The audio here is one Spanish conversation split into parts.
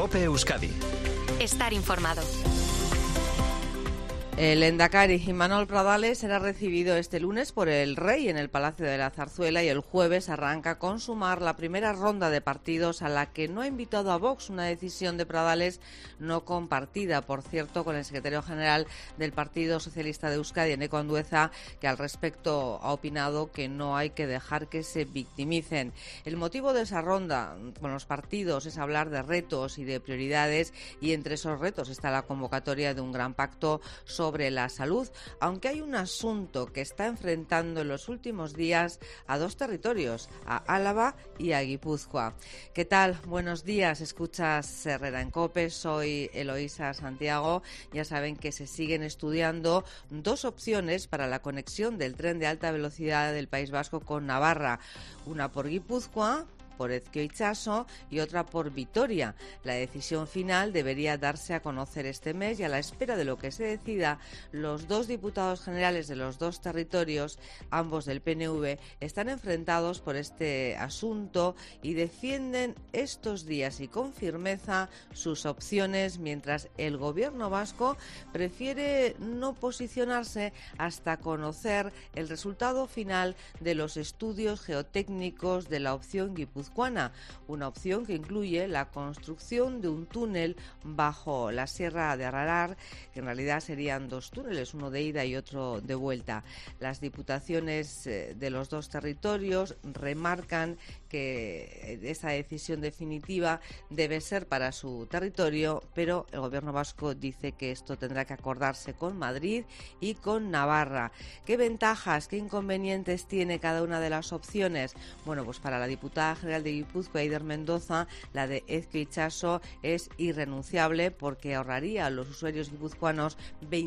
COPE Euskadi. Estar informado. El Endacari Imanol Pradales será recibido este lunes por el Rey en el Palacio de la Zarzuela y el jueves arranca con Sumar la primera ronda de partidos a la que no ha invitado a Vox, una decisión de Pradales no compartida, por cierto, con el secretario general del Partido Socialista de Euskadi, Eneko Andueza, que al respecto ha opinado que no hay que dejar que se victimicen. El motivo de esa ronda con los partidos es hablar de retos y de prioridades, y entre esos retos está la convocatoria de un gran pacto sobre la salud, aunque hay un asunto que está enfrentando en los últimos días a dos territorios, a Álava y a Guipúzcoa. ¿Qué tal? Buenos días, escuchas Herrera en COPE, soy Eloísa Santiago. Ya saben que se siguen estudiando dos opciones para la conexión del tren de alta velocidad del País Vasco con Navarra, una por Guipúzcoa, por Ezkio Itxaso, y otra por Vitoria. La decisión final debería darse a conocer este mes, y a la espera de lo que se decida, los dos diputados generales de los dos territorios, ambos del PNV, están enfrentados por este asunto y defienden estos días y con firmeza sus opciones, mientras el gobierno vasco prefiere no posicionarse hasta conocer el resultado final de los estudios geotécnicos de la opción guipuzcoana, una opción que incluye la construcción de un túnel bajo la Sierra de Ararar, que en realidad serían dos túneles, uno de ida y otro de vuelta. Las diputaciones de los dos territorios remarcan que esa decisión definitiva debe ser para su territorio, pero el gobierno vasco dice que esto tendrá que acordarse con Madrid y con Navarra. ¿Qué ventajas, qué inconvenientes tiene cada una de las opciones? Bueno, pues para la diputada general de Guipúzcoa, Eider Mendoza, la de Ezkio Itxaso es irrenunciable porque ahorraría a los usuarios guipuzcoanos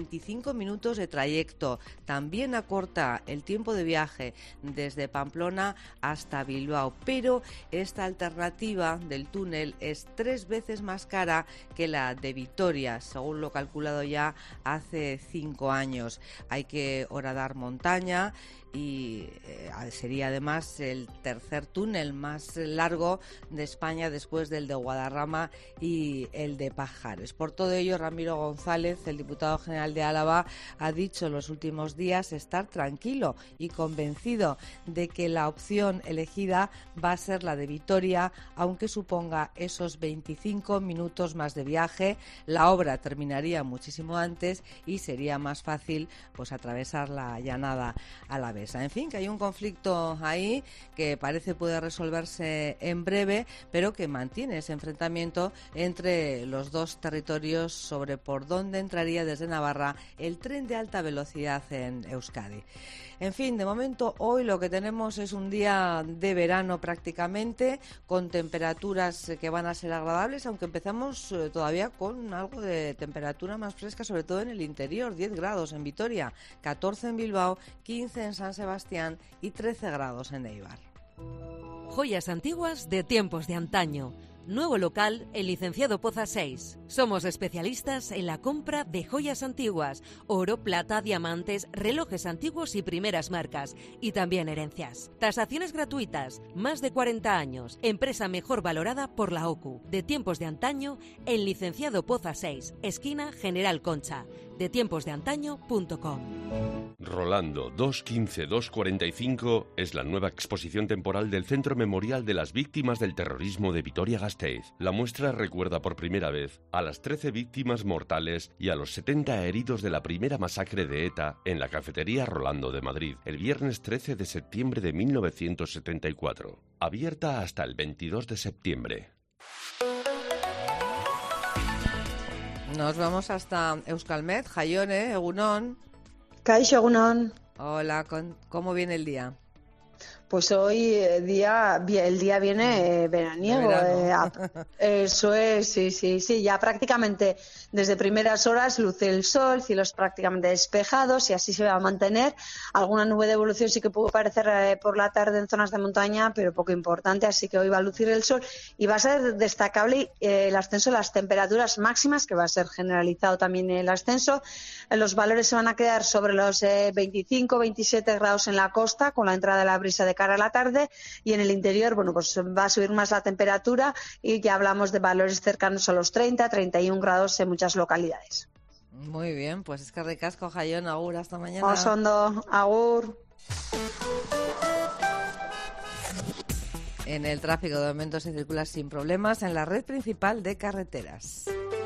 25 minutos de trayecto. También acorta el tiempo de viaje desde Pamplona hasta Bilbao, pero esta alternativa del túnel es 3 veces más cara que la de Vitoria, según lo calculado ya hace 5 años. Hay que horadar montaña y sería además el tercer túnel más largo de España después del de Guadarrama y el de Pajares. Por todo ello, Ramiro González, el diputado general de Álava, ha dicho en los últimos días estar tranquilo y convencido de que la opción elegida va a ser la de Vitoria, aunque suponga esos 25 minutos más de viaje. La obra terminaría muchísimo antes y sería más fácil pues atravesar la llanada alavesa. En fin, que hay un conflicto ahí que parece puede resolverse en breve, pero que mantiene ese enfrentamiento entre los dos territorios sobre por dónde entraría desde Navarra el tren de alta velocidad en Euskadi. En fin, de momento hoy lo que tenemos es un día de verano prácticamente, con temperaturas que van a ser agradables, aunque empezamos todavía con algo de temperatura más fresca, sobre todo en el interior, 10 grados en Vitoria, 14 en Bilbao, 15 en San Sebastián y 13 grados en Eibar. Joyas antiguas de tiempos de antaño. Nuevo local en Licenciado Poza 6. Somos especialistas en la compra de joyas antiguas, oro, plata, diamantes, relojes antiguos y primeras marcas, y también herencias. Tasaciones gratuitas, más de 40 años, empresa mejor valorada por la OCU. De tiempos de antaño en Licenciado Poza 6, esquina General Concha. detiemposdeantaño.com. Rolando 215-245 es la nueva exposición temporal del Centro Memorial de las Víctimas del Terrorismo de Vitoria-Gasteiz. La muestra recuerda por primera vez a las 13 víctimas mortales y a los 70 heridos de la primera masacre de ETA en la cafetería Rolando de Madrid, el viernes 13 de septiembre de 1974. Abierta hasta el 22 de septiembre. Nos vamos hasta Euskalmet, Jaione, Egunon. Kaixo, Egunon. Hola, ¿cómo viene el día? Pues hoy el día viene veraniego. Eso es, sí. Ya prácticamente desde primeras horas luce el sol, cielos prácticamente despejados y así se va a mantener. Alguna nube de evolución sí que puede aparecer por la tarde en zonas de montaña, pero poco importante, así que hoy va a lucir el sol y va a ser destacable el ascenso de las temperaturas máximas, que va a ser generalizado también el ascenso. Los valores se van a quedar sobre los 25-27 grados en la costa, con la entrada de la brisa de cara a la tarde, y en el interior, bueno, pues va a subir más la temperatura y ya hablamos de valores cercanos a los 30, 31 grados en muchas localidades. Muy bien, pues es que ricasco, Jaion, agur, hasta mañana. Oso ondo, agur. En el tráfico de momento se circula sin problemas en la red principal de carreteras.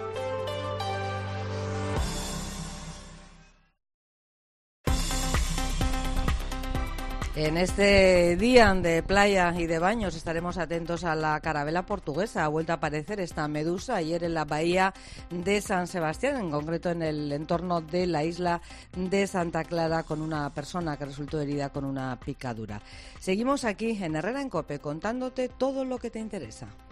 En este día de playa y de baños estaremos atentos a la carabela portuguesa. Ha vuelto a aparecer esta medusa ayer en la bahía de San Sebastián, en concreto en el entorno de la isla de Santa Clara, con una persona que resultó herida con una picadura. Seguimos aquí en Herrera en COPE contándote todo lo que te interesa.